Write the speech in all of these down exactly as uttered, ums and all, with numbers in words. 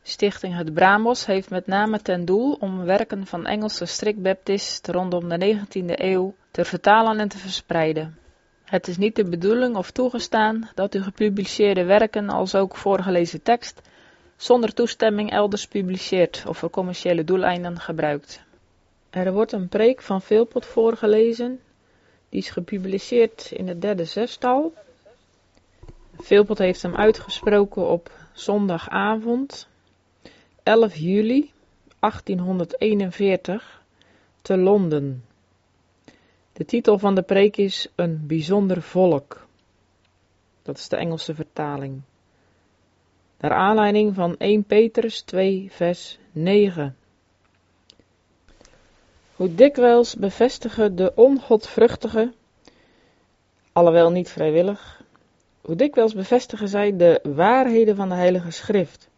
Stichting Het Bramos heeft met name ten doel om werken van Engelse strikbaptisten rondom de negentiende eeuw te vertalen en te verspreiden. Het is niet de bedoeling of toegestaan dat u gepubliceerde werken als ook voorgelezen tekst zonder toestemming elders publiceert of voor commerciële doeleinden gebruikt. Er wordt een preek van Philpott voorgelezen, die is gepubliceerd in het derde zestal. Philpott heeft hem uitgesproken op zondagavond, elf juli achttienhonderdeenenveertig, te Londen. De titel van de preek is Een bijzonder volk. Dat is de Engelse vertaling. Naar aanleiding van eerste Petrus twee vers negen. Hoe dikwijls bevestigen de ongodvruchtigen, alhoewel niet vrijwillig, hoe dikwijls bevestigen zij de waarheden van de Heilige Schrift.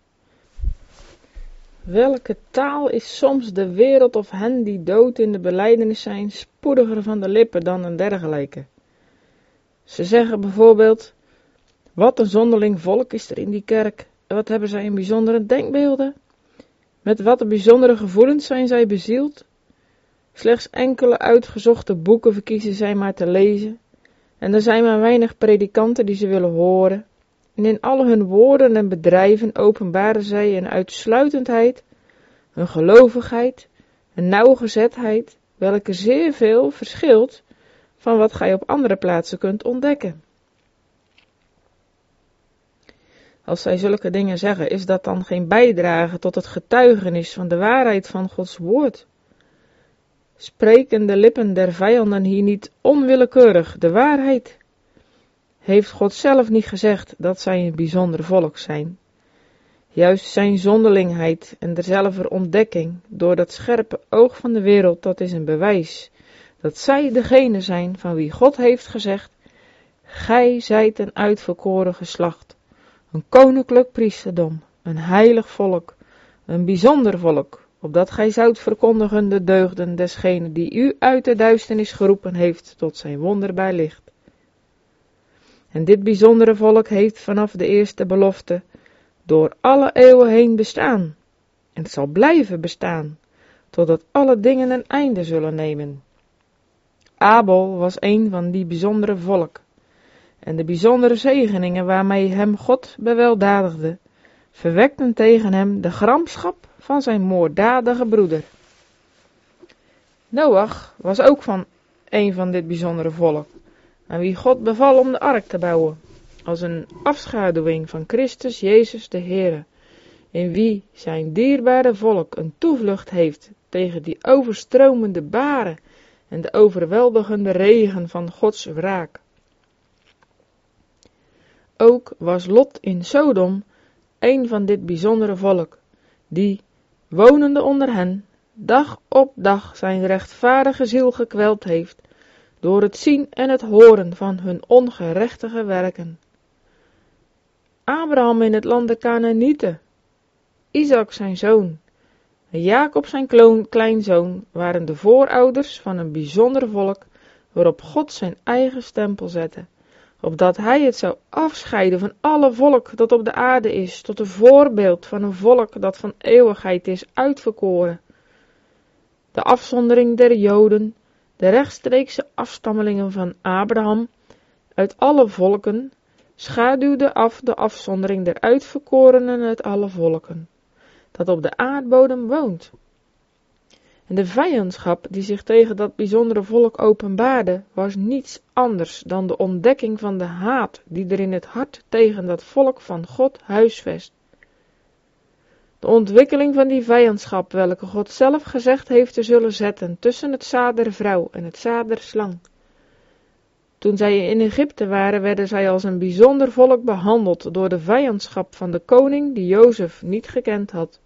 Welke taal is soms de wereld of hen die dood in de belijdenis zijn spoediger van de lippen dan een dergelijke? Ze zeggen bijvoorbeeld, wat een zonderling volk is er in die kerk, en wat hebben zij in bijzondere denkbeelden? Met wat een bijzondere gevoelens zijn zij bezield? Slechts enkele uitgezochte boeken verkiezen zij maar te lezen, en er zijn maar weinig predikanten die ze willen horen. En in al hun woorden en bedrijven openbaren zij een uitsluitendheid, een gelovigheid, een nauwgezetheid, welke zeer veel verschilt van wat gij op andere plaatsen kunt ontdekken. Als zij zulke dingen zeggen, is dat dan geen bijdrage tot het getuigenis van de waarheid van Gods woord? Spreken de lippen der vijanden hier niet onwillekeurig de waarheid? Heeft God zelf niet gezegd dat zij een bijzonder volk zijn? Juist zijn zonderlingheid en derzelfde ontdekking door dat scherpe oog van de wereld, dat is een bewijs dat zij degene zijn van wie God heeft gezegd, gij zijt een uitverkoren geslacht, een koninklijk priesterdom, een heilig volk, een bijzonder volk, opdat gij zoudt verkondigen de deugden desgene die u uit de duisternis geroepen heeft tot zijn wonderbaar licht. En dit bijzondere volk heeft vanaf de eerste belofte door alle eeuwen heen bestaan. En het zal blijven bestaan, totdat alle dingen een einde zullen nemen. Abel was een van die bijzondere volk. En de bijzondere zegeningen waarmee hem God beweldadigde, verwekten tegen hem de gramschap van zijn moorddadige broeder. Noach was ook van een van dit bijzondere volk, aan wie God beval om de ark te bouwen, als een afschaduwing van Christus Jezus de Heere, in wie zijn dierbare volk een toevlucht heeft tegen die overstromende baren en de overweldigende regen van Gods wraak. Ook was Lot in Sodom een van dit bijzondere volk, die, wonende onder hen, dag op dag zijn rechtvaardige ziel gekweld heeft, door het zien en het horen van hun ongerechtige werken. Abraham in het land der Kanaanieten, Isaac zijn zoon en Jacob zijn kloon, kleinzoon waren de voorouders van een bijzonder volk, waarop God zijn eigen stempel zette, opdat hij het zou afscheiden van alle volk dat op de aarde is, tot een voorbeeld van een volk dat van eeuwigheid is uitverkoren. De afzondering der Joden, de rechtstreekse afstammelingen van Abraham, uit alle volken, schaduwde af de afzondering der uitverkorenen uit alle volken, dat op de aardbodem woont. En de vijandschap die zich tegen dat bijzondere volk openbaarde, was niets anders dan de ontdekking van de haat die er in het hart tegen dat volk van God huisvest. De ontwikkeling van die vijandschap, welke God zelf gezegd heeft te zullen zetten tussen het zaad der vrouw en het zaad der slang. Toen zij in Egypte waren, werden zij als een bijzonder volk behandeld door de vijandschap van de koning die Jozef niet gekend had.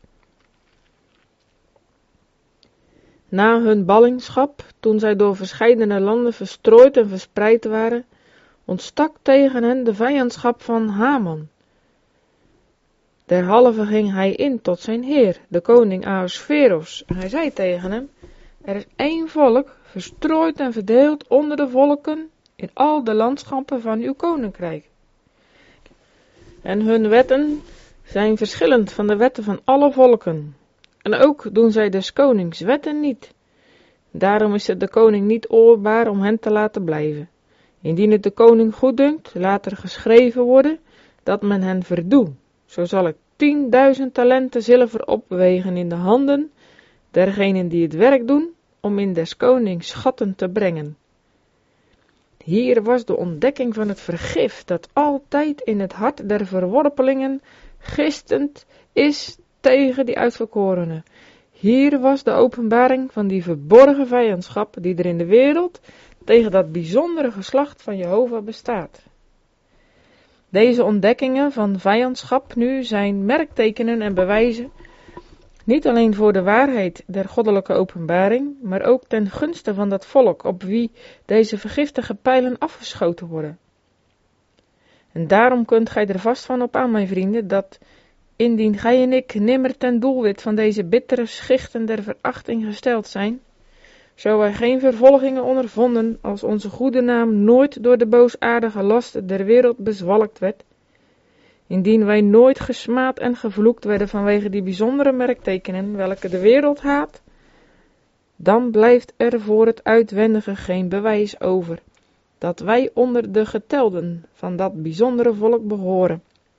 Na hun ballingschap, toen zij door verscheidene landen verstrooid en verspreid waren, ontstak tegen hen de vijandschap van Haman. Derhalve ging hij in tot zijn heer, de koning Ahasveros, en hij zei tegen hem, er is één volk, verstrooid en verdeeld onder de volken, in al de landschappen van uw koninkrijk. En hun wetten zijn verschillend van de wetten van alle volken. En ook doen zij des konings wetten niet. Daarom is het de koning niet oorbaar om hen te laten blijven. Indien het de koning goeddunkt, laat er geschreven worden dat men hen verdoe. Zo zal ik tienduizend talenten zilver opwegen in de handen dergenen die het werk doen om in des konings schatten te brengen. Hier was de ontdekking van het vergif dat altijd in het hart der verworpelingen gistend is tegen die uitverkorenen. Hier was de openbaring van die verborgen vijandschap die er in de wereld tegen dat bijzondere geslacht van Jehovah bestaat. Deze ontdekkingen van vijandschap nu zijn merktekenen en bewijzen, niet alleen voor de waarheid der goddelijke openbaring, maar ook ten gunste van dat volk op wie deze vergiftige pijlen afgeschoten worden. En daarom kunt gij er vast van op aan, mijn vrienden, dat indien gij en ik nimmer ten doelwit van deze bittere schichten der verachting gesteld zijn, zo wij geen vervolgingen ondervonden als onze goede naam nooit door de boosaardige last der wereld bezwalkt werd, indien wij nooit gesmaad en gevloekt werden vanwege die bijzondere merktekenen welke de wereld haat, dan blijft er voor het uitwendige geen bewijs over dat wij onder de getelden van dat bijzondere volk behoren,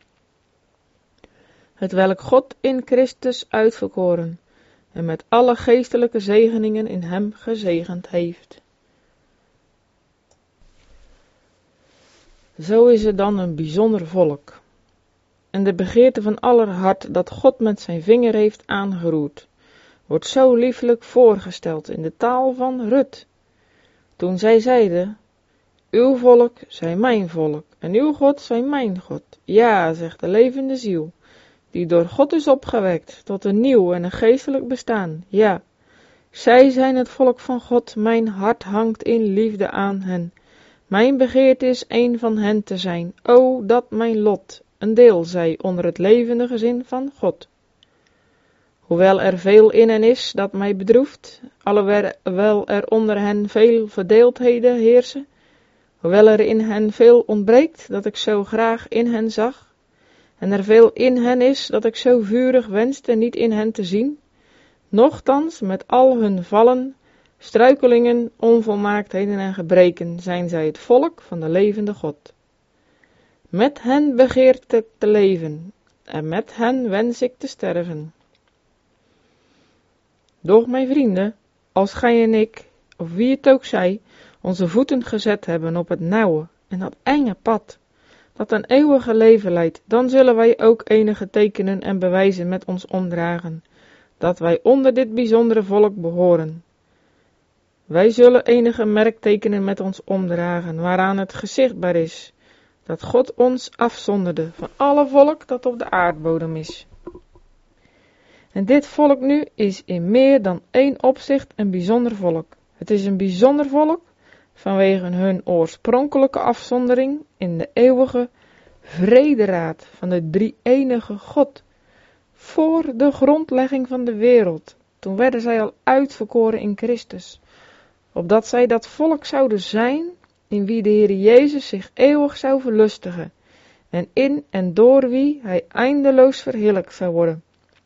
hetwelk God in Christus uitverkoren en met alle geestelijke zegeningen in hem gezegend heeft. Zo is het dan een bijzonder volk. En de begeerte van aller hart dat God met zijn vinger heeft aangeroerd, wordt zo liefelijk voorgesteld in de taal van Rut. Toen zij zeide, uw volk zij mijn volk, en uw God zij mijn God. Ja, zegt de levende ziel, die door God is opgewekt tot een nieuw en een geestelijk bestaan. Ja, zij zijn het volk van God, mijn hart hangt in liefde aan hen. Mijn begeerte is een van hen te zijn, o dat mijn lot een deel zij onder het levende gezin van God. Hoewel er veel in hen is dat mij bedroeft, alhoewel er onder hen veel verdeeldheden heersen, hoewel er in hen veel ontbreekt dat ik zo graag in hen zag, en er veel in hen is dat ik zo vurig wenste niet in hen te zien, nochtans met al hun vallen, struikelingen, onvolmaaktheden en gebreken zijn zij het volk van de levende God. Met hen begeert ik te leven, en met hen wens ik te sterven. Doch mijn vrienden, als gij en ik, of wie het ook zij, onze voeten gezet hebben op het nauwe en dat enge pad, dat een eeuwige leven leidt, dan zullen wij ook enige tekenen en bewijzen met ons omdragen, dat wij onder dit bijzondere volk behoren. Wij zullen enige merktekenen met ons omdragen, waaraan het gezichtbaar is, dat God ons afzonderde van alle volk dat op de aardbodem is. En dit volk nu is in meer dan één opzicht een bijzonder volk. Het is een bijzonder volk vanwege hun oorspronkelijke afzondering in de eeuwige vrederaad van de drie-enige God. Voor de grondlegging van de wereld, toen werden zij al uitverkoren in Christus, opdat zij dat volk zouden zijn in wie de Heer Jezus zich eeuwig zou verlustigen en in en door wie hij eindeloos verheerlijkt zou worden.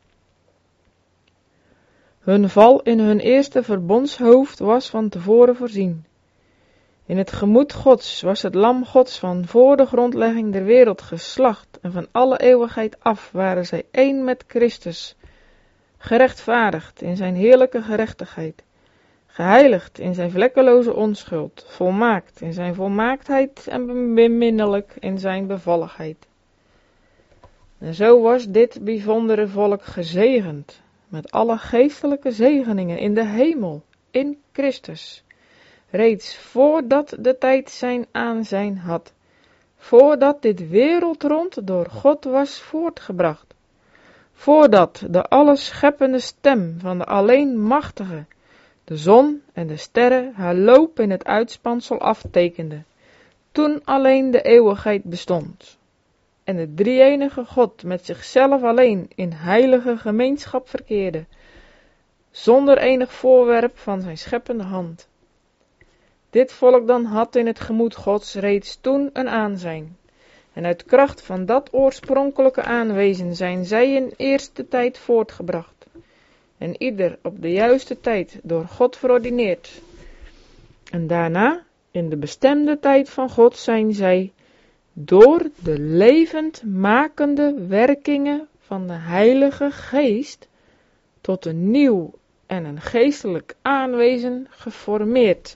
Hun val in hun eerste verbondshoofd was van tevoren voorzien. In het gemoed Gods was het lam Gods van voor de grondlegging der wereld geslacht en van alle eeuwigheid af waren zij één met Christus, gerechtvaardigd in zijn heerlijke gerechtigheid, geheiligd in zijn vlekkeloze onschuld, volmaakt in zijn volmaaktheid en beminnelijk in zijn bevalligheid. En zo was dit bijzondere volk gezegend met alle geestelijke zegeningen in de hemel, in Christus, reeds voordat de tijd zijn aanzijn had, voordat dit wereldrond door God was voortgebracht, voordat de alles scheppende stem van de Alleenmachtige de zon en de sterren haar loop in het uitspansel aftekende, toen alleen de eeuwigheid bestond, en de drie-enige God met zichzelf alleen in heilige gemeenschap verkeerde, zonder enig voorwerp van zijn scheppende hand. Dit volk dan had in het gemoed Gods reeds toen een aanzijn, En uit kracht van dat oorspronkelijke aanwezen zijn zij in eerste tijd voortgebracht. En ieder op de juiste tijd door God verordineerd. En daarna, in de bestemde tijd van God, zijn zij door de levendmakende werkingen van de Heilige Geest tot een nieuw en een geestelijk aanwezen geformeerd.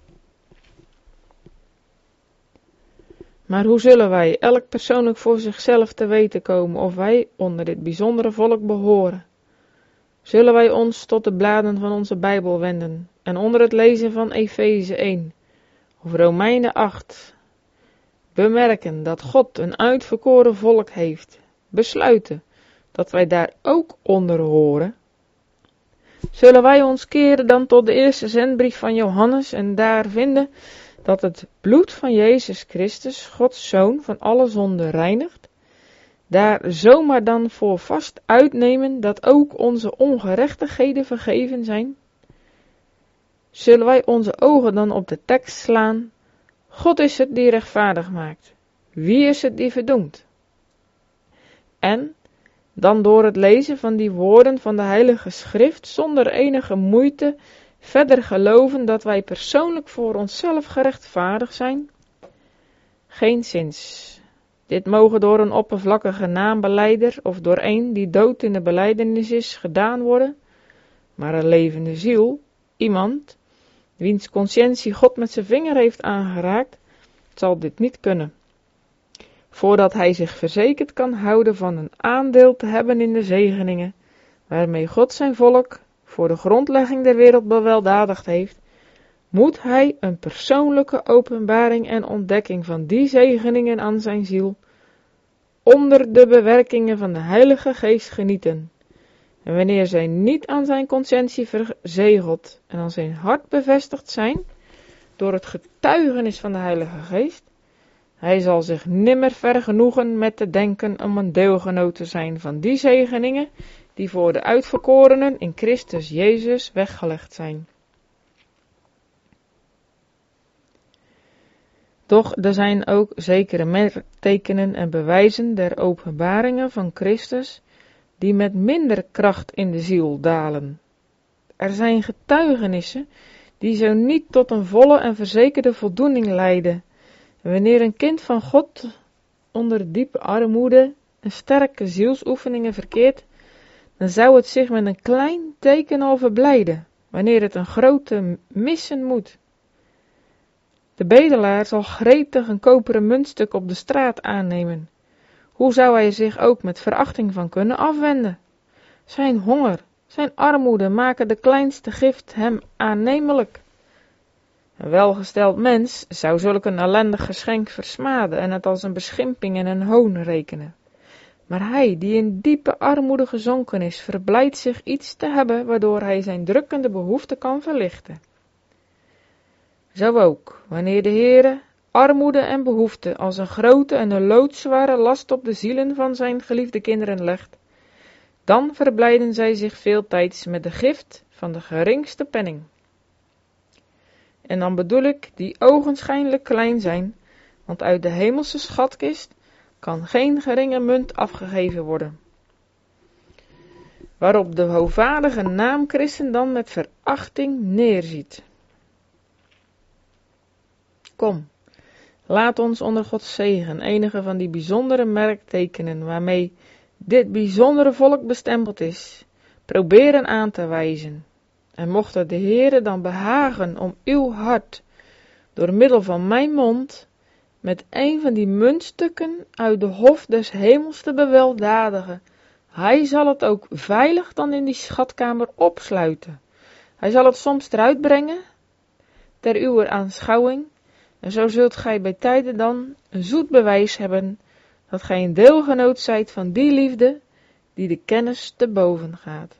Maar hoe zullen wij, elk persoonlijk voor zichzelf te weten komen of wij onder dit bijzondere volk behoren? Zullen wij ons tot de bladen van onze Bijbel wenden en onder het lezen van Efeze één of Romeinen acht bemerken dat God een uitverkoren volk heeft, besluiten dat wij daar ook onder horen? Zullen wij ons keren dan tot de eerste zendbrief van Johannes en daar vinden dat het bloed van Jezus Christus, Gods Zoon, van alle zonde reinigt, daar zomaar dan voor vast uitnemen dat ook onze ongerechtigheden vergeven zijn? Zullen wij onze ogen dan op de tekst slaan? God is het die rechtvaardig maakt. Wie is het die verdoemt? En dan door het lezen van die woorden van de Heilige Schrift zonder enige moeite verder geloven dat wij persoonlijk voor onszelf gerechtvaardigd zijn? Geenszins. Dit mogen door een oppervlakkige naambeleider of door een die dood in de belijdenis is gedaan worden, maar een levende ziel, iemand wiens conscientie God met zijn vinger heeft aangeraakt, zal dit niet kunnen. Voordat hij zich verzekerd kan houden van een aandeel te hebben in de zegeningen, waarmee God zijn volk voor de grondlegging der wereld beweldadigd heeft, moet hij een persoonlijke openbaring en ontdekking van die zegeningen aan zijn ziel, onder de bewerkingen van de Heilige Geest genieten. En wanneer zij niet aan zijn conscientie verzegeld en aan zijn hart bevestigd zijn, door het getuigenis van de Heilige Geest, hij zal zich nimmer vergenoegen met te denken om een deelgenoot te zijn van die zegeningen, die voor de uitverkorenen in Christus Jezus weggelegd zijn. Doch er zijn ook zekere merktekenen en bewijzen der openbaringen van Christus, die met minder kracht in de ziel dalen. Er zijn getuigenissen, die zo niet tot een volle en verzekerde voldoening leiden. En wanneer een kind van God onder diepe armoede en sterke zielsoefeningen verkeert, dan zou het zich met een klein teken al verblijden, wanneer het een grote missen moet. De bedelaar zal gretig een koperen muntstuk op de straat aannemen. Hoe zou hij zich ook met verachting van kunnen afwenden? Zijn honger, zijn armoede maken de kleinste gift hem aannemelijk. Een welgesteld mens zou zulk een ellendig geschenk versmaden en het als een beschimping en een hoon rekenen. Maar hij, die in diepe armoede gezonken is, verblijdt zich iets te hebben, waardoor hij zijn drukkende behoefte kan verlichten. Zo ook, wanneer de Heere armoede en behoefte als een grote en een loodzware last op de zielen van zijn geliefde kinderen legt, dan verblijden zij zich veeltijds met de gift van de geringste penning. En dan bedoel ik die ogenschijnlijk klein zijn, want uit de hemelse schatkist kan geen geringe munt afgegeven worden. Waarop de hoogvaardige naam Christen dan met verachting neerziet. Kom, laat ons onder Gods zegen enige van die bijzondere merktekenen waarmee dit bijzondere volk bestempeld is, proberen aan te wijzen. En mocht het de Heere dan behagen om uw hart door middel van mijn mond met een van die muntstukken uit de hof des hemels te beweldadigen, hij zal het ook veilig dan in die schatkamer opsluiten. Hij zal het soms eruit brengen, ter uwer aanschouwing, en zo zult gij bij tijden dan een zoet bewijs hebben, dat gij een deelgenoot zijt van die liefde, die de kennis te boven gaat.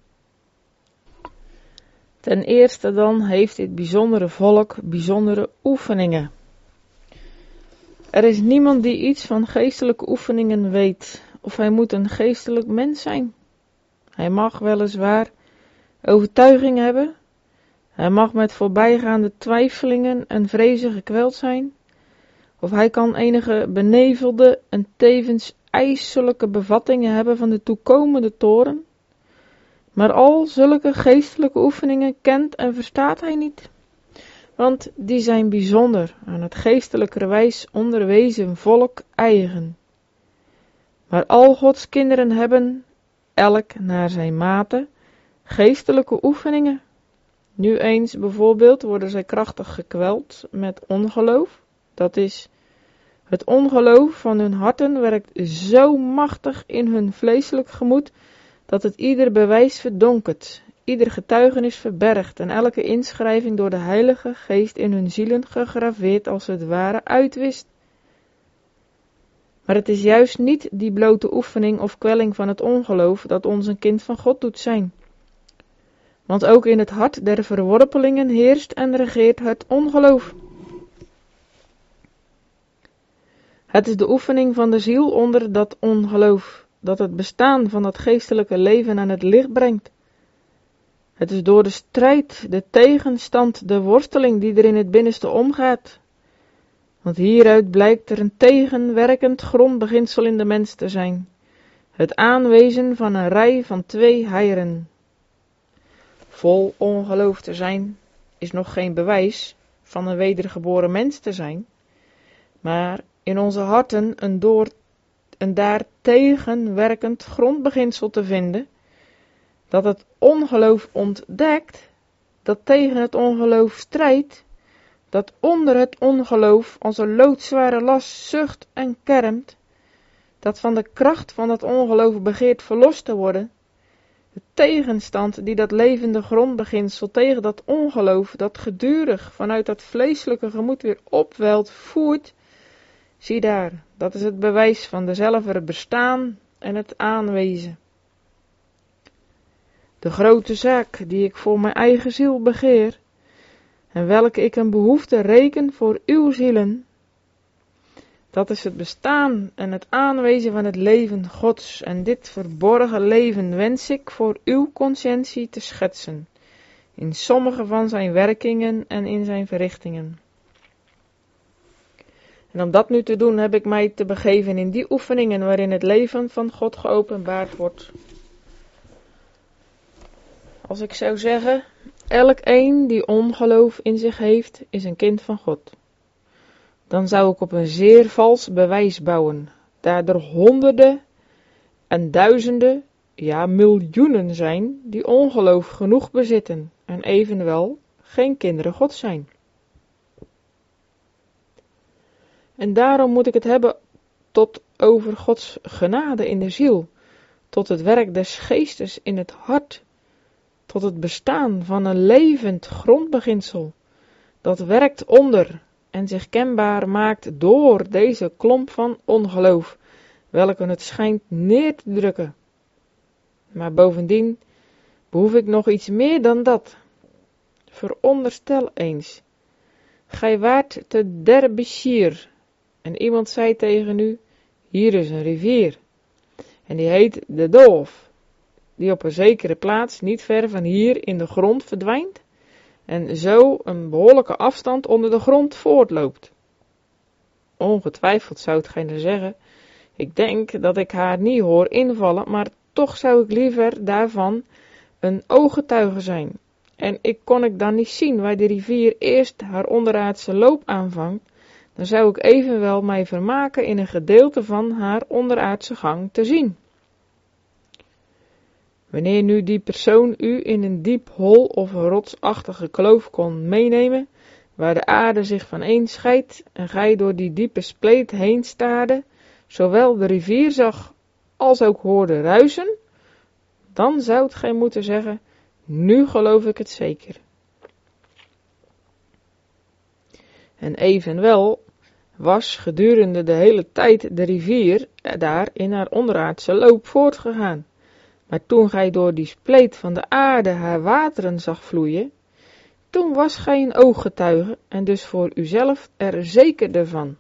Ten eerste dan heeft dit bijzondere volk bijzondere oefeningen. Er is niemand die iets van geestelijke oefeningen weet, of hij moet een geestelijk mens zijn. Hij mag weliswaar overtuiging hebben, hij mag met voorbijgaande twijfelingen en vrezen gekweld zijn, of hij kan enige benevelde en tevens ijselijke bevattingen hebben van de toekomende toren. Maar al zulke geestelijke oefeningen kent en verstaat hij niet, want die zijn bijzonder aan het geestelijkerwijs onderwezen volk eigen. Maar al Gods kinderen hebben, elk naar zijn mate, geestelijke oefeningen. Nu eens bijvoorbeeld worden zij krachtig gekweld met ongeloof. Dat is, het ongeloof van hun harten werkt zo machtig in hun vleeselijk gemoed, dat het ieder bewijs verdonkert, ieder getuigenis verbergt en elke inschrijving door de Heilige Geest in hun zielen gegraveerd als het ware uitwist. Maar het is juist niet die blote oefening of kwelling van het ongeloof dat ons een kind van God doet zijn. Want ook in het hart der verworpelingen heerst en regeert het ongeloof. Het is de oefening van de ziel onder dat ongeloof, dat het bestaan van dat geestelijke leven aan het licht brengt. Het is door de strijd, de tegenstand, de worsteling die er in het binnenste omgaat. Want hieruit blijkt er een tegenwerkend grondbeginsel in de mens te zijn. Het aanwezen van een rij van twee heieren. Vol ongeloof te zijn is nog geen bewijs van een wedergeboren mens te zijn, maar in onze harten een, door, een daartegen werkend grondbeginsel te vinden, dat het ongeloof ontdekt, dat tegen het ongeloof strijdt, dat onder het ongeloof als een loodzware last zucht en kermt, dat van de kracht van dat ongeloof begeert verlost te worden, de tegenstand die dat levende grondbeginsel tegen dat ongeloof, dat gedurig vanuit dat vleeselijke gemoed weer opwelt, voert, zie daar, dat is het bewijs van dezelfde bestaan en het aanwezen. De grote zaak die ik voor mijn eigen ziel begeer, en welke ik een behoefte reken voor uw zielen, dat is het bestaan en het aanwezen van het leven Gods, en dit verborgen leven wens ik voor uw conscientie te schetsen, in sommige van zijn werkingen en in zijn verrichtingen. En om dat nu te doen heb ik mij te begeven in die oefeningen waarin het leven van God geopenbaard wordt. Als ik zou zeggen, elk een die ongeloof in zich heeft, is een kind van God. Dan zou ik op een zeer vals bewijs bouwen, daar er honderden en duizenden, ja miljoenen zijn, die ongeloof genoeg bezitten en evenwel geen kinderen Gods zijn. En daarom moet ik het hebben tot over Gods genade in de ziel, tot het werk des geestes in het hart, tot het bestaan van een levend grondbeginsel, dat werkt onder en zich kenbaar maakt door deze klomp van ongeloof, welke het schijnt neer te drukken. Maar bovendien behoef ik nog iets meer dan dat. Veronderstel eens, gij waart te Derbyshire, en iemand zei tegen u, hier is een rivier, en die heet de Dove, die op een zekere plaats niet ver van hier in de grond verdwijnt, en zo een behoorlijke afstand onder de grond voortloopt. Ongetwijfeld zoudt gij dan zeggen, ik denk dat ik haar niet hoor invallen, maar toch zou ik liever daarvan een ooggetuige zijn. En ik kon ik dan niet zien waar de rivier eerst haar onderaardse loop aanvangt, dan zou ik evenwel mij vermaken in een gedeelte van haar onderaardse gang te zien. Wanneer nu die persoon u in een diep hol of rotsachtige kloof kon meenemen, waar de aarde zich van een scheidt en gij door die diepe spleet heen staarde, zowel de rivier zag als ook hoorde ruisen, dan zoudt gij moeten zeggen, nu geloof ik het zeker. En evenwel was gedurende de hele tijd de rivier daar in haar onderaardse loop voortgegaan. Maar toen gij door die spleet van de aarde haar wateren zag vloeien, toen was gij een ooggetuige en dus voor uzelf er zekerder van.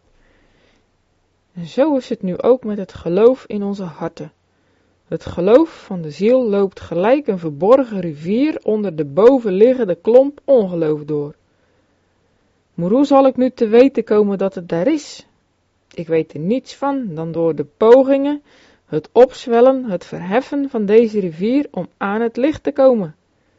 En zo is het nu ook met het geloof in onze harten. Het geloof van de ziel loopt gelijk een verborgen rivier onder de bovenliggende klomp ongeloof door. Maar hoe zal ik nu te weten komen dat het daar is? Ik weet er niets van dan door de pogingen, het opzwellen, het verheffen van deze rivier om aan het licht te komen.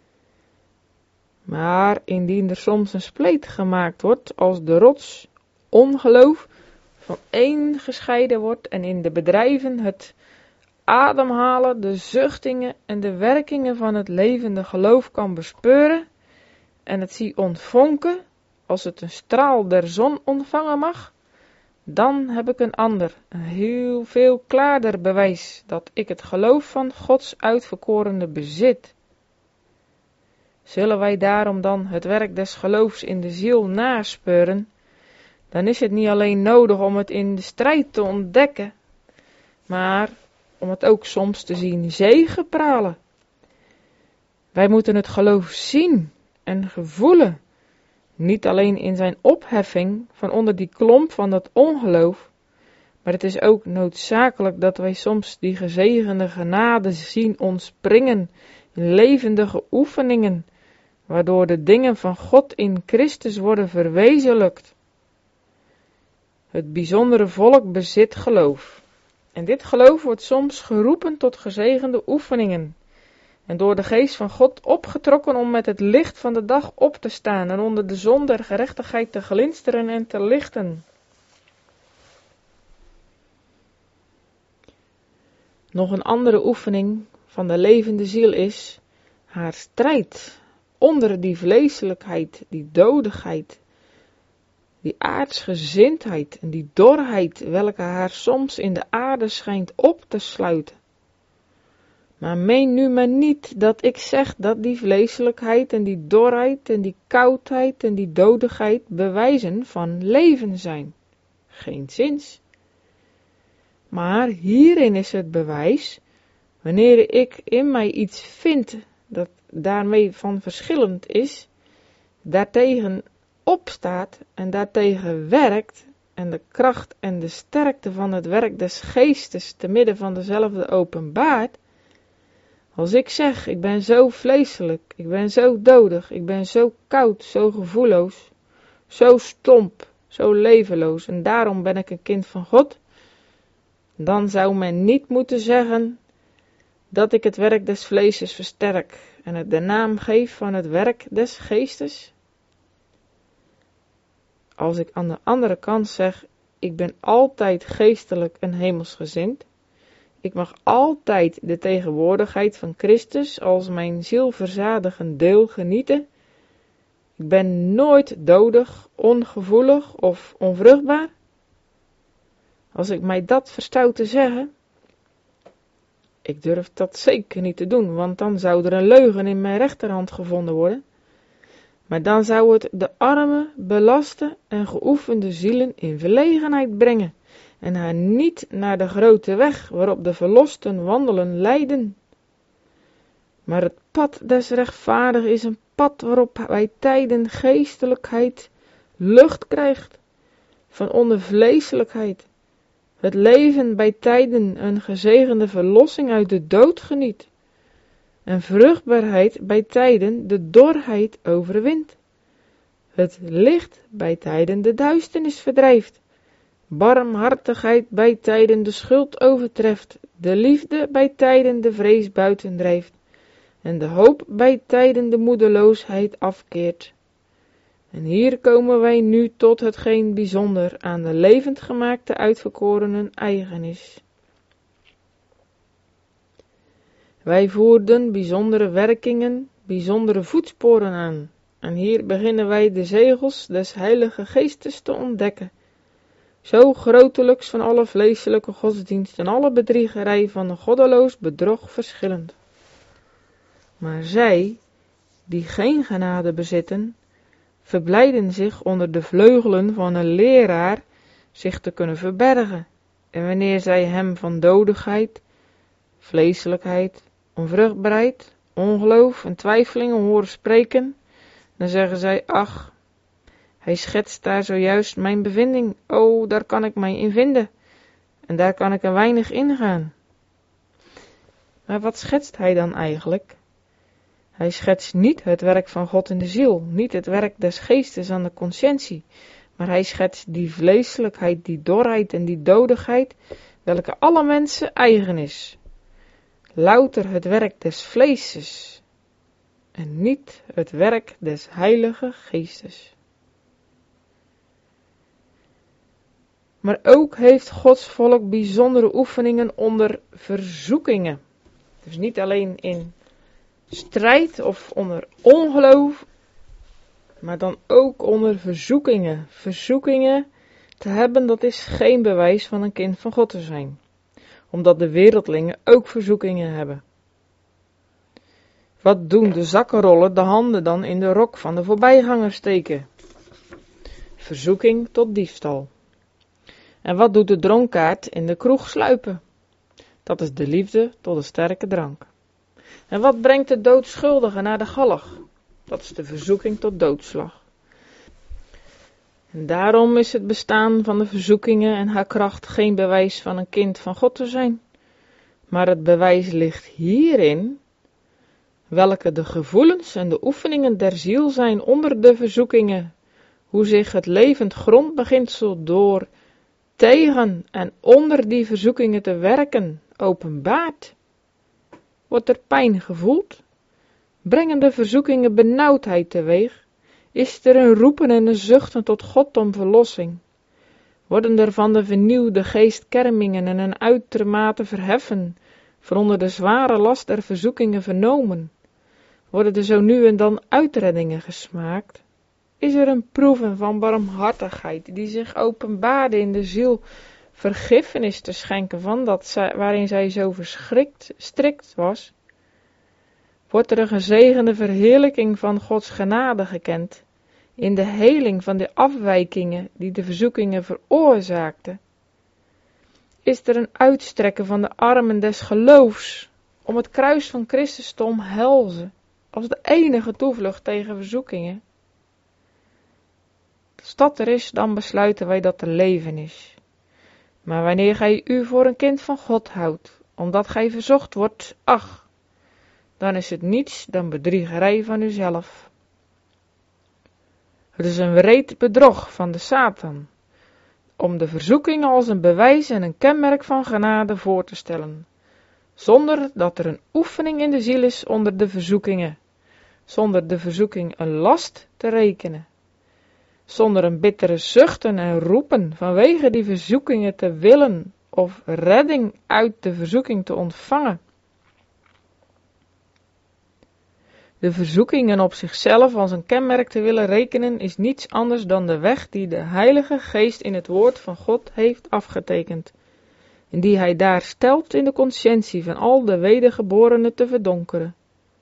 Maar indien er soms een spleet gemaakt wordt als de rots, ongeloof, van één gescheiden wordt en in de bedrijven het ademhalen, de zuchtingen en de werkingen van het levende geloof kan bespeuren en het zie ontvonken, als het een straal der zon ontvangen mag, dan heb ik een ander, een heel veel klaarder bewijs dat ik het geloof van Gods uitverkorene bezit. Zullen wij daarom dan het werk des geloofs in de ziel naspeuren, dan is het niet alleen nodig om het in de strijd te ontdekken, maar om het ook soms te zien zegepralen. Wij moeten het geloof zien en gevoelen, niet alleen in zijn opheffing van onder die klomp van dat ongeloof, maar het is ook noodzakelijk dat wij soms die gezegende genade zien ontspringen in levendige oefeningen, waardoor de dingen van God in Christus worden verwezenlijkt. Het bijzondere volk bezit geloof. En dit geloof wordt soms geroepen tot gezegende oefeningen. En door de geest van God opgetrokken om met het licht van de dag op te staan en onder de zon der gerechtigheid te glinsteren en te lichten. Nog een andere oefening van de levende ziel is haar strijd onder die vleeselijkheid, die dodigheid, die aardsgezindheid en die dorheid welke haar soms in de aarde schijnt op te sluiten. Maar meen nu maar niet dat ik zeg dat die vleeselijkheid en die dorheid en die koudheid en die dodigheid bewijzen van leven zijn. Geenszins. Maar hierin is het bewijs, wanneer ik in mij iets vind dat daarmee van verschillend is, daartegen opstaat en daartegen werkt en de kracht en de sterkte van het werk des geestes te midden van dezelfde openbaart. Als ik zeg, ik ben zo vleeselijk, ik ben zo dodig, ik ben zo koud, zo gevoelloos, zo stomp, zo levenloos en daarom ben ik een kind van God, dan zou men niet moeten zeggen dat ik het werk des vleeses versterk en het de naam geef van het werk des geestes. Als ik aan de andere kant zeg, ik ben altijd geestelijk en hemelsgezind, ik mag altijd de tegenwoordigheid van Christus als mijn zielverzadigend deel genieten, ik ben nooit dodig, ongevoelig of onvruchtbaar. Als ik mij dat verstout te zeggen, ik durf dat zeker niet te doen, want dan zou er een leugen in mijn rechterhand gevonden worden. Maar dan zou het de arme, belaste en geoefende zielen in verlegenheid brengen en haar niet naar de grote weg waarop de verlosten wandelen leiden. Maar het pad des rechtvaardigen is een pad waarop bij tijden geestelijkheid lucht krijgt van onder vleeselijkheid. Het leven bij tijden een gezegende verlossing uit de dood geniet. En vruchtbaarheid bij tijden de dorheid overwint. Het licht bij tijden de duisternis verdrijft. Barmhartigheid bij tijden de schuld overtreft. De liefde bij tijden de vrees buitendrijft. En de hoop bij tijden de moedeloosheid afkeert. En hier komen wij nu tot hetgeen bijzonder aan de levend gemaakte uitverkorenen eigen is. Wij voerden bijzondere werkingen, bijzondere voetsporen aan. En hier beginnen wij de zegels des Heilige Geestes te ontdekken. Zo grotelijks van alle vleeselijke godsdienst en alle bedriegerij van een goddeloos bedrog verschillend. Maar zij, die geen genade bezitten, verblijden zich onder de vleugelen van een leraar zich te kunnen verbergen. En wanneer zij hem van dodigheid, vleeselijkheid, onvruchtbaarheid, ongeloof en twijfelingen horen spreken, dan zeggen zij, ach, hij schetst daar zojuist mijn bevinding, o, daar kan ik mij in vinden, en daar kan ik een weinig ingaan. Maar wat schetst hij dan eigenlijk? Hij schetst niet het werk van God in de ziel, niet het werk des geestes aan de conscientie, maar hij schetst die vleeselijkheid, die dorheid en die dodigheid, welke alle mensen eigen is. Louter het werk des vleeses en niet het werk des heilige geestes. Maar ook heeft Gods volk bijzondere oefeningen onder verzoekingen. Dus niet alleen in strijd of onder ongeloof, maar dan ook onder verzoekingen. Verzoekingen te hebben, dat is geen bewijs van een kind van God te zijn. Omdat de wereldlingen ook verzoekingen hebben. Wat doen de zakkenrollen de handen dan in de rok van de voorbijganger steken? Verzoeking tot diefstal. En wat doet de dronkaard in de kroeg sluipen? Dat is de liefde tot een sterke drank. En wat brengt de doodschuldige naar de galg? Dat is de verzoeking tot doodslag. En daarom is het bestaan van de verzoekingen en haar kracht geen bewijs van een kind van God te zijn. Maar het bewijs ligt hierin, welke de gevoelens en de oefeningen der ziel zijn onder de verzoekingen, hoe zich het levend grondbeginsel door tegen en onder die verzoekingen te werken openbaart. Wordt er pijn gevoeld? Brengen de verzoekingen benauwdheid teweeg? Is er een roepen en een zuchten tot God om verlossing? Worden er van de vernieuwde geest kermingen en een uitermate verheffen, vooronder de zware last der verzoekingen vernomen? Worden er zo nu en dan uitreddingen gesmaakt? Is er een proeven van barmhartigheid die zich openbaarde in de ziel vergiffenis te schenken van dat zij, waarin zij zo verschrikt, strikt was? Wordt er een gezegende verheerlijking van Gods genade gekend, in de heling van de afwijkingen die de verzoekingen veroorzaakten? Is er een uitstrekken van de armen des geloofs, om het kruis van Christus te omhelzen, als de enige toevlucht tegen verzoekingen? Als dat er is, dan besluiten wij dat er leven is. Maar wanneer gij u voor een kind van God houdt, omdat gij verzocht wordt, ach, dan is het niets dan bedriegerij van uzelf. Het is een wreed bedrog van de Satan, om de verzoeking als een bewijs en een kenmerk van genade voor te stellen, zonder dat er een oefening in de ziel is onder de verzoekingen, zonder de verzoeking een last te rekenen, zonder een bittere zuchten en roepen vanwege die verzoekingen te willen of redding uit de verzoeking te ontvangen. De verzoekingen op zichzelf als een kenmerk te willen rekenen is niets anders dan de weg die de Heilige Geest in het woord van God heeft afgetekend, en die hij daar stelt in de conscientie van al de wedergeborenen te verdonkeren.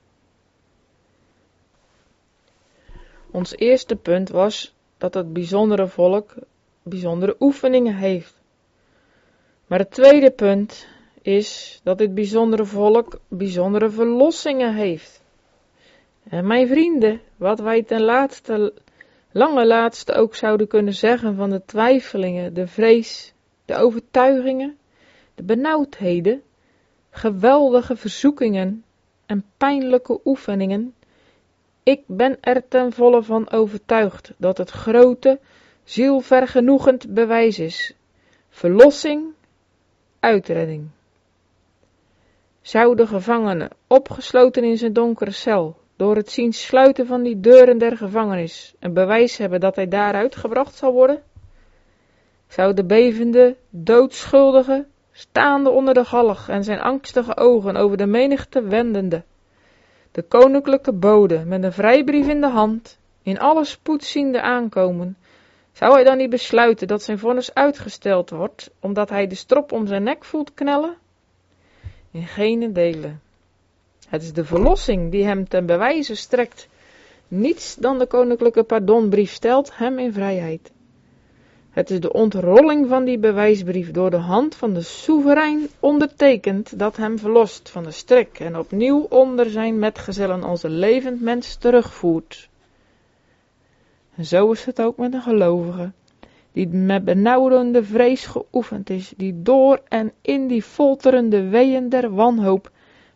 Ons eerste punt was dat het bijzondere volk bijzondere oefeningen heeft. Maar het tweede punt is dat dit bijzondere volk bijzondere verlossingen heeft. En mijn vrienden, wat wij ten laatste, lange laatste ook zouden kunnen zeggen van de twijfelingen, de vrees, de overtuigingen, de benauwdheden, geweldige verzoekingen en pijnlijke oefeningen, ik ben er ten volle van overtuigd dat het grote, zielvergenoegend bewijs is. Verlossing, uitredding. Zou de gevangene, opgesloten in zijn donkere cel, door het zien sluiten van die deuren der gevangenis, een bewijs hebben dat hij daaruit gebracht zal worden? Zou de bevende, doodschuldige, staande onder de galg en zijn angstige ogen over de menigte wendende, de koninklijke bode met een vrijbrief in de hand, in alle spoed ziende aankomen, zou hij dan niet besluiten dat zijn vonnis uitgesteld wordt, omdat hij de strop om zijn nek voelt knellen? In gene dele. Het is de verlossing die hem ten bewijze strekt. Niets dan de koninklijke pardonbrief stelt hem in vrijheid. Het is de ontrolling van die bewijsbrief door de hand van de soeverein ondertekend dat hem verlost van de strik en opnieuw onder zijn metgezellen als een levend mens terugvoert. En zo is het ook met een gelovige, die met benauwende vrees geoefend is, die door en in die folterende weeën der wanhoop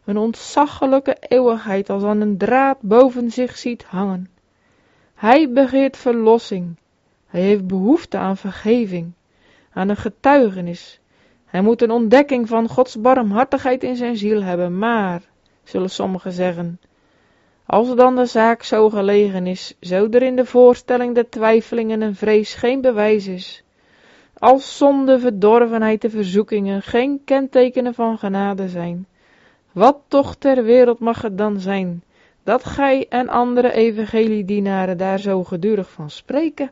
een ontzaglijke eeuwigheid als aan een draad boven zich ziet hangen. Hij begeert verlossing, hij heeft behoefte aan vergeving, aan een getuigenis. Hij moet een ontdekking van Gods barmhartigheid in zijn ziel hebben, maar, zullen sommigen zeggen, als dan de zaak zo gelegen is, zo er in de voorstelling de twijfelingen en vrees geen bewijs is, als zonde, verdorvenheid en verzoekingen geen kentekenen van genade zijn, wat toch ter wereld mag het dan zijn, dat gij en andere evangeliedienaren daar zo gedurig van spreken?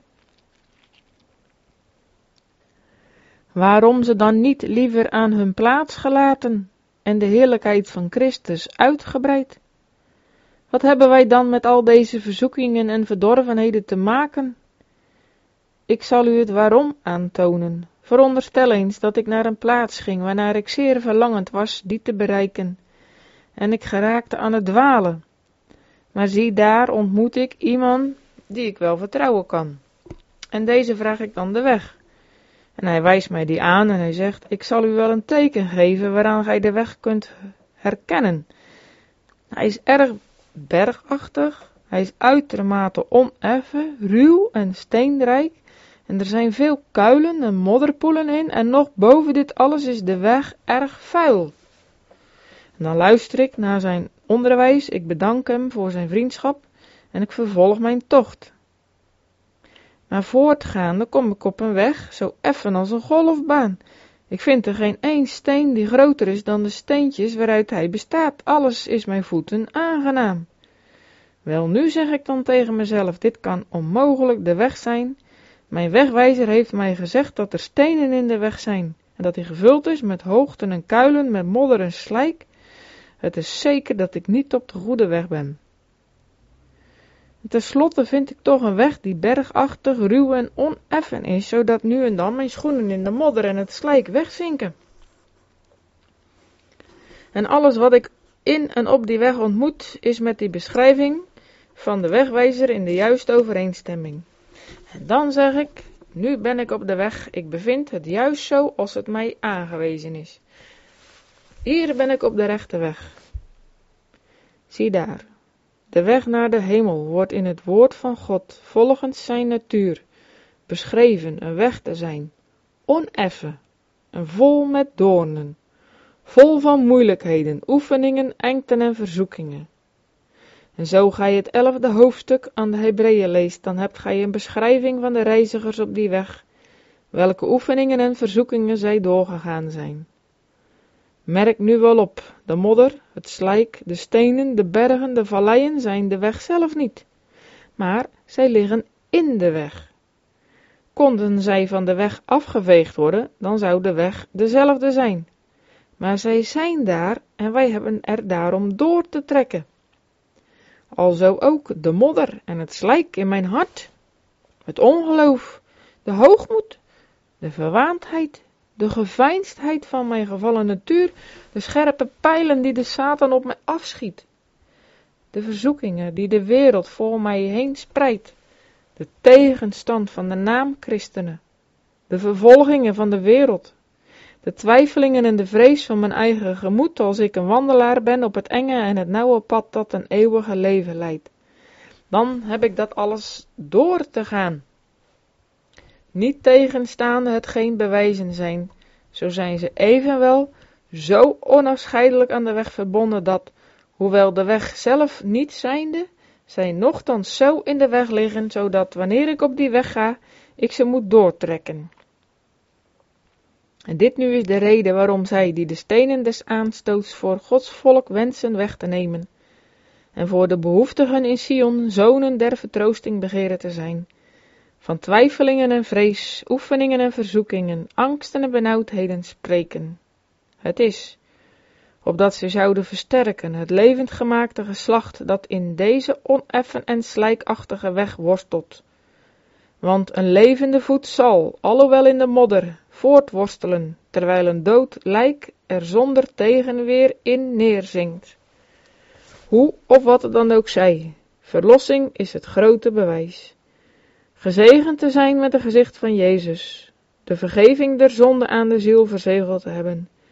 Waarom ze dan niet liever aan hun plaats gelaten en de heerlijkheid van Christus uitgebreid? Wat hebben wij dan met al deze verzoekingen en verdorvenheden te maken? Ik zal u het waarom aantonen. Veronderstel eens dat ik naar een plaats ging waarnaar ik zeer verlangend was die te bereiken, en ik geraakte aan het dwalen. Maar zie, daar ontmoet ik iemand die ik wel vertrouwen kan. En deze vraag ik dan de weg. En hij wijst mij die aan en hij zegt, ik zal u wel een teken geven waaraan gij de weg kunt herkennen. Hij is erg bergachtig, hij is uitermate oneffen, ruw en steenrijk. En er zijn veel kuilen en modderpoelen in en nog boven dit alles is de weg erg vuil. En dan luister ik naar zijn onderwijs, ik bedank hem voor zijn vriendschap en ik vervolg mijn tocht. Maar voortgaande kom ik op een weg, zo effen als een golfbaan. Ik vind er geen één steen die groter is dan de steentjes waaruit hij bestaat. Alles is mijn voeten aangenaam. Wel, nu zeg ik dan tegen mezelf, dit kan onmogelijk de weg zijn. Mijn wegwijzer heeft mij gezegd dat er stenen in de weg zijn en dat hij gevuld is met hoogten en kuilen, met modder en slijk. Het is zeker dat ik niet op de goede weg ben. En tenslotte vind ik toch een weg die bergachtig, ruw en oneffen is, zodat nu en dan mijn schoenen in de modder en het slijk wegzinken. En alles wat ik in en op die weg ontmoet, is met die beschrijving van de wegwijzer in de juiste overeenstemming. En dan zeg ik, nu ben ik op de weg, ik bevind het juist zo als het mij aangewezen is. Hier ben ik op de rechte weg. Zie daar, de weg naar de hemel wordt in het woord van God, volgens zijn natuur, beschreven een weg te zijn, oneffen en vol met doornen, vol van moeilijkheden, oefeningen, engten en verzoekingen. En zo gij het elfde hoofdstuk aan de Hebreeën leest, dan hebt gij een beschrijving van de reizigers op die weg, welke oefeningen en verzoekingen zij doorgegaan zijn. Merk nu wel op, de modder, het slijk, de stenen, de bergen, de valleien zijn de weg zelf niet, maar zij liggen in de weg. Konden zij van de weg afgeveegd worden, dan zou de weg dezelfde zijn. Maar zij zijn daar en wij hebben er daarom door te trekken. Alzo ook de modder en het slijk in mijn hart, het ongeloof, de hoogmoed, de verwaandheid, de geveinsdheid van mijn gevallen natuur, de scherpe pijlen die de Satan op mij afschiet, de verzoekingen die de wereld voor mij heen spreidt, de tegenstand van de naam christenen, de vervolgingen van de wereld, de twijfelingen en de vrees van mijn eigen gemoed als ik een wandelaar ben op het enge en het nauwe pad dat een eeuwige leven leidt. Dan heb ik dat alles door te gaan. Niet tegenstaande hetgeen bewijzen zijn, zo zijn ze evenwel zo onafscheidelijk aan de weg verbonden dat, hoewel de weg zelf niet zijnde, zij nochtans zo in de weg liggen, zodat wanneer ik op die weg ga, ik ze moet doortrekken. En dit nu is de reden waarom zij die de stenen des aanstoots voor Gods volk wensen weg te nemen, en voor de behoeftigen in Sion zonen der vertroosting begeren te zijn, van twijfelingen en vrees, oefeningen en verzoekingen, angsten en benauwdheden spreken. Het is, opdat ze zouden versterken het levend gemaakte geslacht dat in deze oneffen en slijkachtige weg worstelt. Want een levende voet zal, alhoewel in de modder, voortworstelen, terwijl een dood lijk er zonder tegenweer in neerzinkt. Hoe of wat het dan ook zij, verlossing is het grote bewijs. Gezegend te zijn met het gezicht van Jezus, de vergeving der zonde aan de ziel verzegeld te hebben,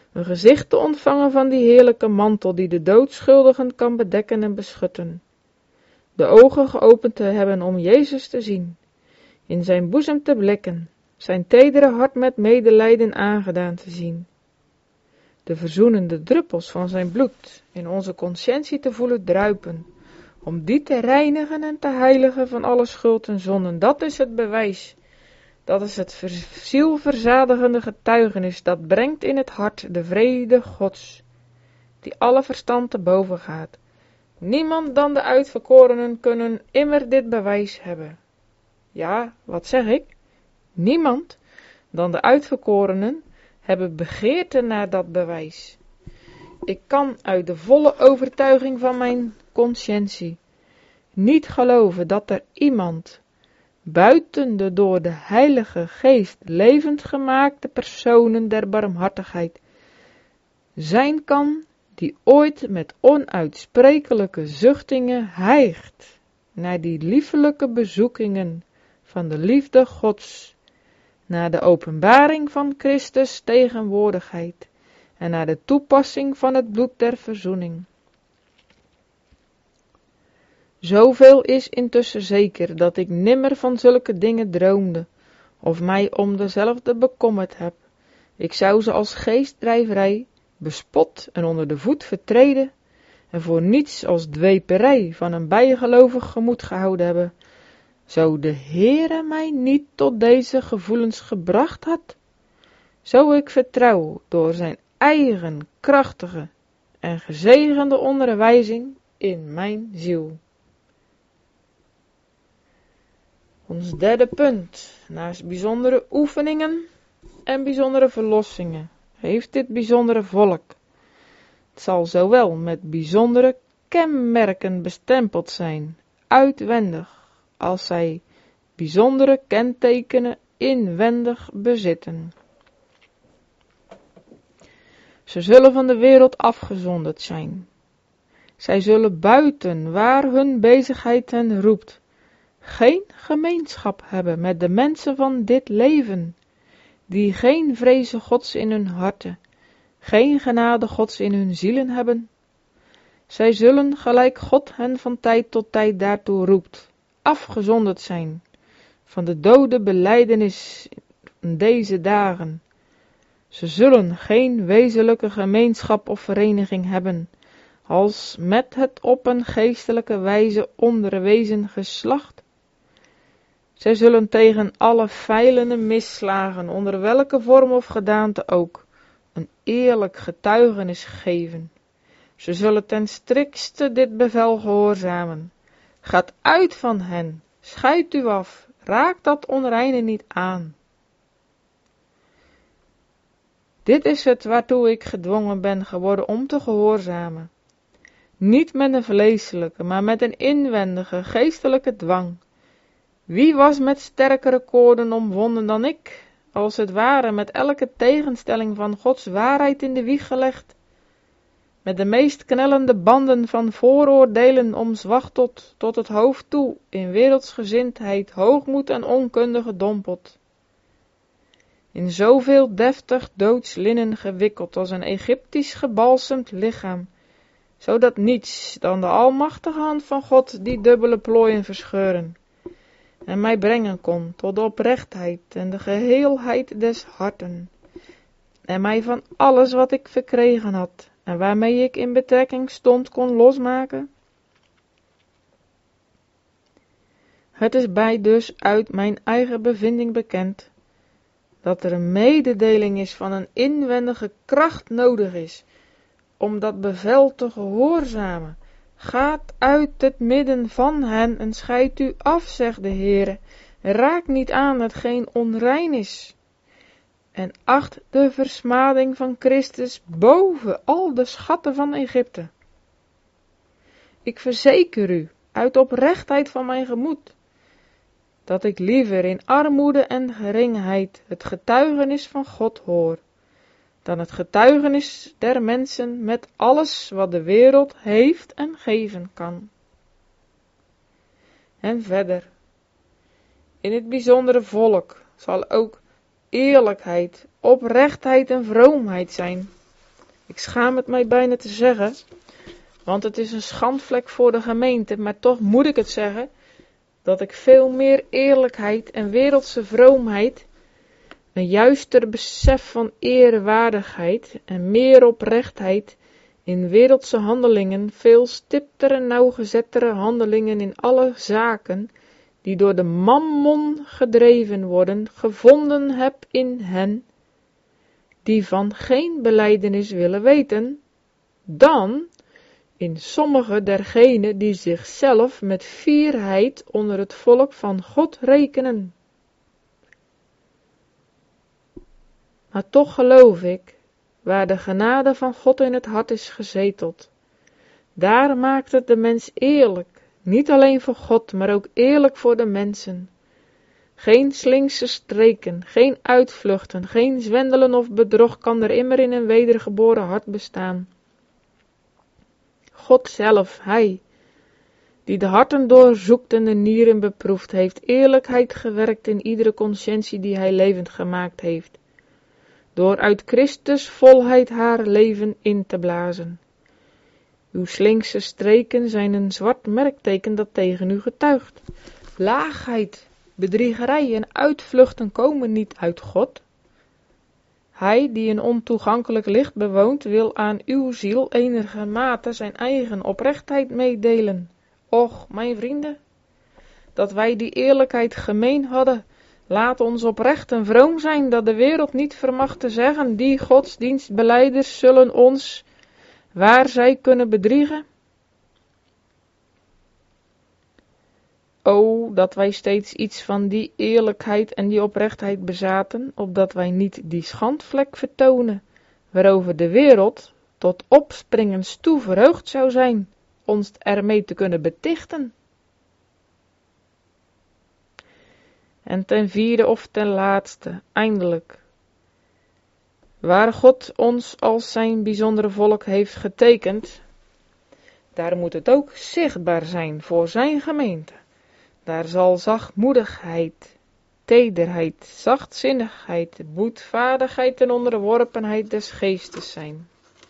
een gezicht te ontvangen van die heerlijke mantel die de doodschuldigen kan bedekken en beschutten. De ogen geopend te hebben om Jezus te zien, in zijn boezem te blikken, zijn tedere hart met medelijden aangedaan te zien. De verzoenende druppels van zijn bloed in onze conscientie te voelen druipen, om die te reinigen en te heiligen van alle schuld en zonden. Dat is het bewijs. Dat is het zielverzadigende getuigenis dat brengt in het hart de vrede Gods, die alle verstand te boven gaat. Niemand dan de uitverkorenen kunnen immer dit bewijs hebben. Ja, wat zeg ik? Niemand dan de uitverkorenen hebben begeerte naar dat bewijs. Ik kan uit de volle overtuiging van mijn conscientie niet geloven dat er iemand buiten de door de Heilige Geest levend gemaakte personen der barmhartigheid zijn kan, die ooit met onuitsprekelijke zuchtingen hijgt naar die liefelijke bezoekingen van de liefde Gods, naar de openbaring van Christus tegenwoordigheid en naar de toepassing van het bloed der verzoening. Zoveel is intussen zeker dat ik nimmer van zulke dingen droomde, of mij om dezelfde bekommerd heb. Ik zou ze als geestdrijverij, bespot en onder de voet vertreden, en voor niets als dweperij van een bijgelovig gemoed gehouden hebben, zo de Heere mij niet tot deze gevoelens gebracht had, zo ik vertrouw door zijn eigen krachtige en gezegende onderwijzing in mijn ziel. Ons derde punt, naast bijzondere oefeningen en bijzondere verlossingen, heeft dit bijzondere volk. Het zal zowel met bijzondere kenmerken bestempeld zijn, uitwendig, als zij bijzondere kentekenen inwendig bezitten. Ze zullen van de wereld afgezonderd zijn. Zij zullen buiten waar hun bezigheid hen roept, geen gemeenschap hebben met de mensen van dit leven, die geen vreze Gods in hun harten, geen genade Gods in hun zielen hebben. Zij zullen, gelijk God hen van tijd tot tijd daartoe roept, afgezonderd zijn van de dode belijdenis in deze dagen. Ze zullen geen wezenlijke gemeenschap of vereniging hebben, als met het op een geestelijke wijze onderwezen geslacht. Zij zullen tegen alle feilende misslagen, onder welke vorm of gedaante ook, een eerlijk getuigenis geven. Ze zullen ten strikste dit bevel gehoorzamen. Gaat uit van hen, scheidt u af, raak dat onreine niet aan. Dit is het waartoe ik gedwongen ben geworden om te gehoorzamen. Niet met een vleeselijke, maar met een inwendige, geestelijke dwang. Wie was met sterkere koorden omwonden dan ik, als het ware met elke tegenstelling van Gods waarheid in de wieg gelegd, met de meest knellende banden van vooroordelen omzwachteld tot het hoofd toe, in wereldsgezindheid, hoogmoed en onkunde gedompeld, in zoveel deftig doods linnen gewikkeld als een Egyptisch gebalsemd lichaam, zodat niets dan de almachtige hand van God die dubbele plooien verscheuren en mij brengen kon tot de oprechtheid en de geheelheid des harten, en mij van alles wat ik verkregen had en waarmee ik in betrekking stond kon losmaken. Het is bij dus uit mijn eigen bevinding bekend, dat er een mededeling is van een inwendige kracht nodig is, om dat bevel te gehoorzamen. Gaat uit het midden van hen en scheidt u af, zegt de Heere, raak niet aan hetgeen onrein is, en acht de versmading van Christus boven al de schatten van Egypte. Ik verzeker u, uit oprechtheid van mijn gemoed, dat ik liever in armoede en geringheid het getuigenis van God hoor, dan het getuigenis der mensen met alles wat de wereld heeft en geven kan. En verder, in het bijzondere volk zal ook eerlijkheid, oprechtheid en vroomheid zijn. Ik schaam het mij bijna te zeggen, want het is een schandvlek voor de gemeente, maar toch moet ik het zeggen, dat ik veel meer eerlijkheid en wereldse vroomheid, een juister besef van eerwaardigheid en meer oprechtheid in wereldse handelingen, veel stiptere en nauwgezettere handelingen in alle zaken, die door de mammon gedreven worden, gevonden heb in hen, die van geen belijdenis willen weten, dan in sommige dergenen die zichzelf met fierheid onder het volk van God rekenen. Maar toch geloof ik, waar de genade van God in het hart is gezeteld, daar maakt het de mens eerlijk, niet alleen voor God, maar ook eerlijk voor de mensen. Geen slinkse streken, geen uitvluchten, geen zwendelen of bedrog kan er immer in een wedergeboren hart bestaan. God zelf, Hij, die de harten doorzoekt en de nieren beproeft, heeft eerlijkheid gewerkt in iedere conscientie die Hij levend gemaakt heeft, door uit Christus volheid haar leven in te blazen. Uw slinkse streken zijn een zwart merkteken dat tegen u getuigt. Laagheid, bedriegerij en uitvluchten komen niet uit God. Hij die een ontoegankelijk licht bewoont, wil aan uw ziel enigermate zijn eigen oprechtheid meedelen. Och, mijn vrienden, dat wij die eerlijkheid gemeen hadden, laat ons oprecht en vroom zijn, dat de wereld niet vermag te zeggen, die godsdienstbelijders zullen ons, waar zij kunnen bedriegen. O, dat wij steeds iets van die eerlijkheid en die oprechtheid bezaten, opdat wij niet die schandvlek vertonen, waarover de wereld tot opspringens toe verheugd zou zijn, ons ermee te kunnen betichten. En ten vierde of ten laatste, eindelijk, waar God ons als zijn bijzondere volk heeft getekend, daar moet het ook zichtbaar zijn voor zijn gemeente. Daar zal zachtmoedigheid, tederheid, zachtzinnigheid, boetvaardigheid en onderworpenheid des geestes zijn.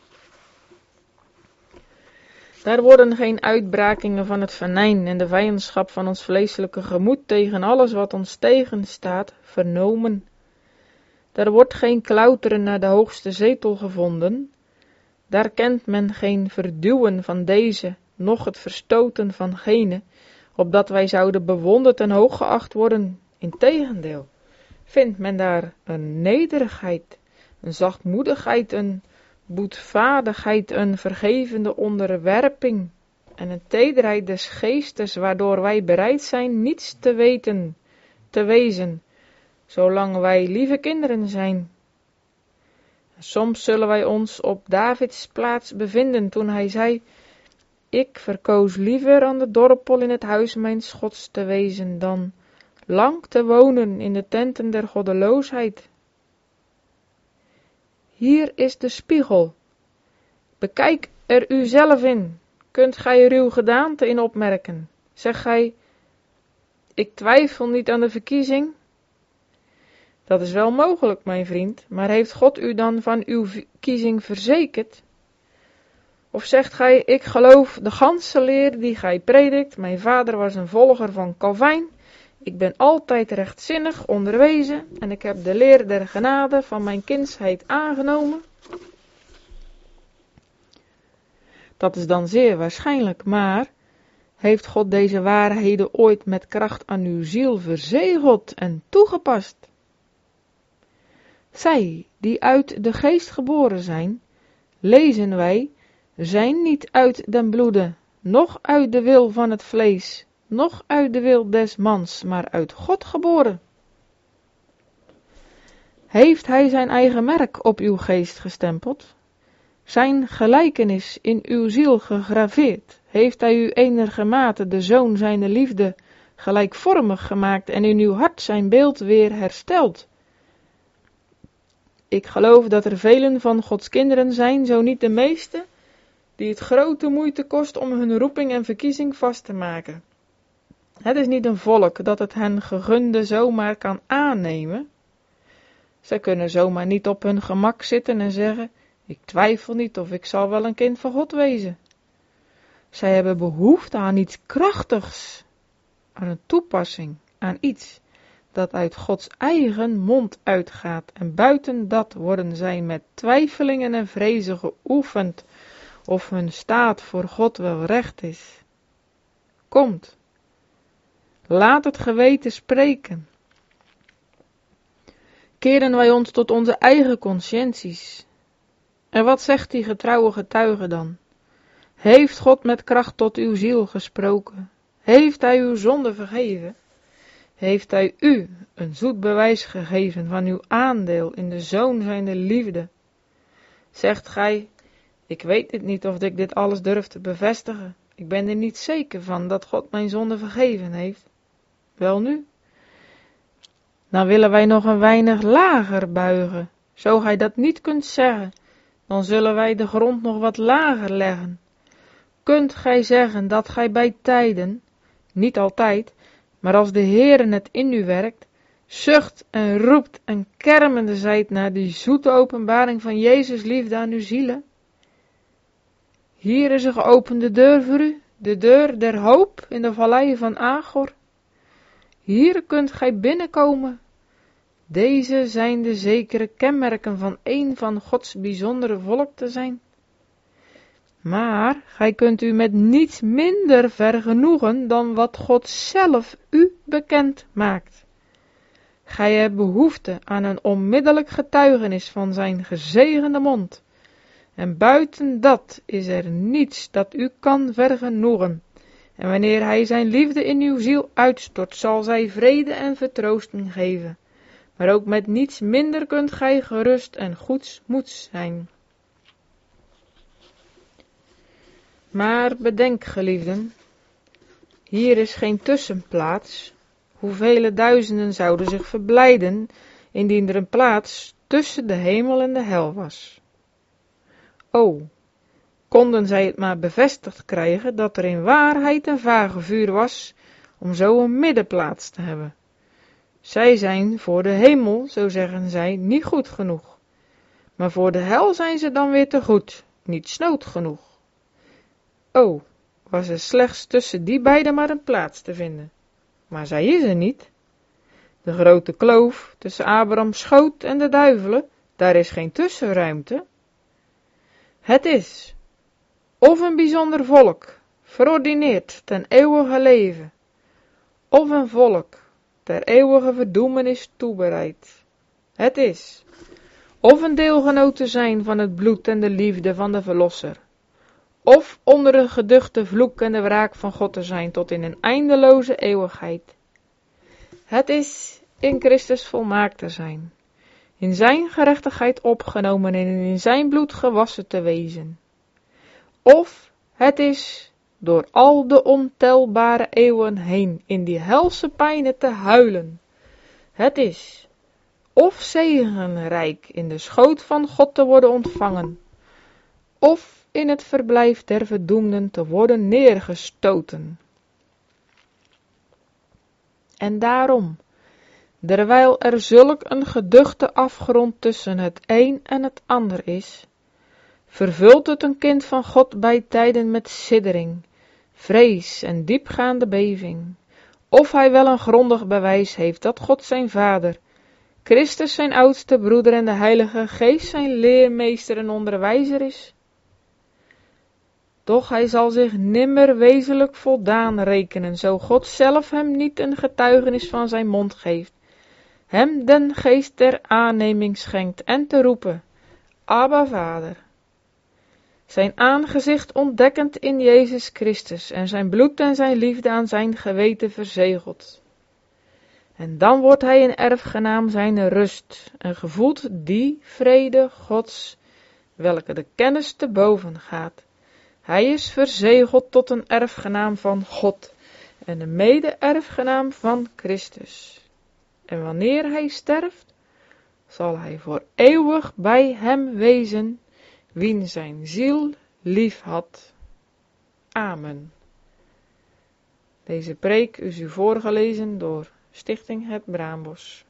Daar worden geen uitbrakingen van het venijn en de vijandschap van ons vleeselijke gemoed tegen alles wat ons tegenstaat vernomen. Daar wordt geen klauteren naar de hoogste zetel gevonden. Daar kent men geen verduwen van deze, noch het verstoten van gene, opdat wij zouden bewonderd en hooggeacht worden. Integendeel, vindt men daar een nederigheid, een zachtmoedigheid, een boetvaardigheid, een vergevende onderwerping en een tederheid des geestes, waardoor wij bereid zijn niets te weten, te wezen, zolang wij lieve kinderen zijn. Soms zullen wij ons op Davids plaats bevinden, toen hij zei, ik verkoos liever aan de dorpel in het huis mijns Gods te wezen, dan lang te wonen in de tenten der goddeloosheid. Hier is de spiegel. Bekijk er uzelf in. Kunt gij er uw gedaante in opmerken? Zeg gij, ik twijfel niet aan de verkiezing? Dat is wel mogelijk, mijn vriend, maar heeft God u dan van uw verkiezing verzekerd? Of zegt gij, ik geloof de ganse leer die gij predikt, mijn vader was een volger van Calvijn, ik ben altijd rechtzinnig onderwezen en ik heb de leer der genade van mijn kindsheid aangenomen? Dat is dan zeer waarschijnlijk, maar heeft God deze waarheden ooit met kracht aan uw ziel verzegeld en toegepast? Zij die uit de geest geboren zijn, lezen wij, zijn niet uit den bloede, noch uit de wil van het vlees, noch uit de wil des mans, maar uit God geboren. Heeft hij zijn eigen merk op uw geest gestempeld? Zijn gelijkenis in uw ziel gegraveerd? Heeft hij u enigermate de zoon zijner liefde gelijkvormig gemaakt en in uw hart zijn beeld weer hersteld? Ik geloof dat er velen van Gods kinderen zijn, zo niet de meeste, die het grote moeite kost om hun roeping en verkiezing vast te maken. Het is niet een volk dat het hen gegunde zomaar kan aannemen. Zij kunnen zomaar niet op hun gemak zitten en zeggen, Ik twijfel niet of ik zal wel een kind van God wezen. Zij hebben behoefte aan iets krachtigs, aan een toepassing, aan iets dat uit Gods eigen mond uitgaat. En buiten dat worden zij met twijfelingen en vrezen geoefend of hun staat voor God wel recht is. Komt, laat het geweten spreken. Keren wij ons tot onze eigen conscienties. En wat zegt die getrouwe getuige dan? Heeft God met kracht tot uw ziel gesproken? Heeft hij uw zonde vergeven? Heeft hij u een zoet bewijs gegeven van uw aandeel in de Zoon zijner liefde? Zegt gij, ik weet dit niet of ik dit alles durf te bevestigen. Ik ben er niet zeker van dat God mijn zonde vergeven heeft. Welnu, dan willen wij nog een weinig lager buigen. Zo gij dat niet kunt zeggen, dan zullen wij de grond nog wat lager leggen. Kunt gij zeggen dat gij bij tijden, niet altijd, maar als de Heere het in u werkt, zucht en roept en kermende zijt naar die zoete openbaring van Jezus liefde aan uw zielen? Hier is een geopende deur voor u, de deur der hoop in de vallei van Agor. Hier kunt gij binnenkomen. Deze zijn de zekere kenmerken van een van Gods bijzondere volk te zijn. Maar gij kunt u met niets minder vergenoegen dan wat God zelf u bekend maakt. Gij hebt behoefte aan een onmiddellijk getuigenis van zijn gezegende mond. En buiten dat is er niets dat u kan vergenoegen. En wanneer hij zijn liefde in uw ziel uitstort, zal zij vrede en vertroosting geven. Maar ook met niets minder kunt gij gerust en goedsmoeds zijn. Maar bedenk, geliefden, hier is geen tussenplaats. Hoevele duizenden zouden zich verblijden, indien er een plaats tussen de hemel en de hel was. O, konden zij het maar bevestigd krijgen dat er in waarheid een vagevuur was, om zo een middenplaats te hebben. Zij zijn voor de hemel, zo zeggen zij, niet goed genoeg. Maar voor de hel zijn ze dan weer te goed, niet snood genoeg. O, was er slechts tussen die beiden maar een plaats te vinden. Maar zij is er niet. De grote kloof tussen Abrahams schoot en de duivelen, daar is geen tussenruimte. Het is of een bijzonder volk, verordineerd ten eeuwige leven, of een volk ter eeuwige verdoemenis toebereid. Het is of een deelgenoot te zijn van het bloed en de liefde van de Verlosser, of onder de geduchte vloek en de wraak van God te zijn tot in een eindeloze eeuwigheid. Het is in Christus volmaakt te zijn, in zijn gerechtigheid opgenomen en in zijn bloed gewassen te wezen. Of het is door al de ontelbare eeuwen heen in die helse pijnen te huilen. Het is of zegenrijk in de schoot van God te worden ontvangen, of in het verblijf der verdoemden te worden neergestoten. En daarom, terwijl er zulk een geduchte afgrond tussen het een en het ander is, vervult het een kind van God bij tijden met siddering, vrees en diepgaande beving, of hij wel een grondig bewijs heeft dat God zijn Vader, Christus zijn oudste broeder en de Heilige Geest zijn leermeester en onderwijzer is. Doch hij zal zich nimmer wezenlijk voldaan rekenen, zo God zelf hem niet een getuigenis van zijn mond geeft, hem den geest der aanneming schenkt en te roepen, Abba Vader. Zijn aangezicht ontdekkend in Jezus Christus en zijn bloed en zijn liefde aan zijn geweten verzegeld. En dan wordt hij een erfgenaam zijner rust en gevoelt die vrede Gods, welke de kennis te boven gaat. Hij is verzegeld tot een erfgenaam van God en een mede-erfgenaam van Christus. En wanneer hij sterft, zal hij voor eeuwig bij hem wezen, wien zijn ziel lief had. Amen. Deze preek is u voorgelezen door Stichting Het Braambos.